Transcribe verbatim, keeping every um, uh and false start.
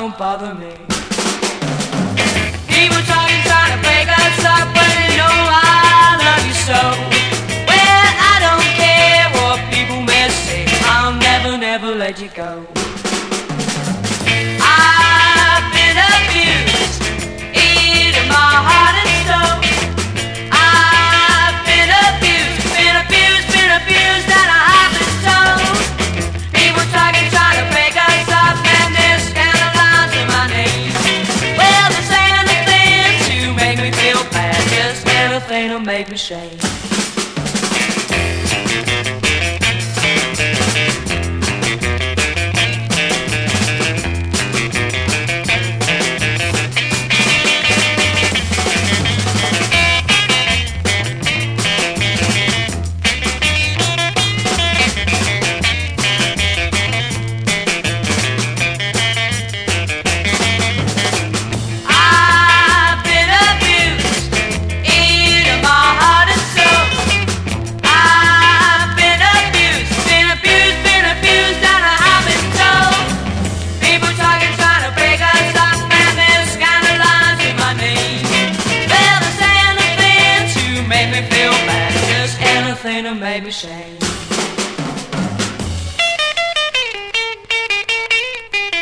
don't bother me. People talking, trying to break us up, but they know I love you so. Well, I don't care what people may say, I'll never, never let you go. I've been abused, eating my heart and soul. I've been abused, been abused, been abused, and I haven't told. People talking, trying to break us up, and they're scandalizing my name. Well, they say anything to make me feel bad, just anything to make me shame. To make me shame.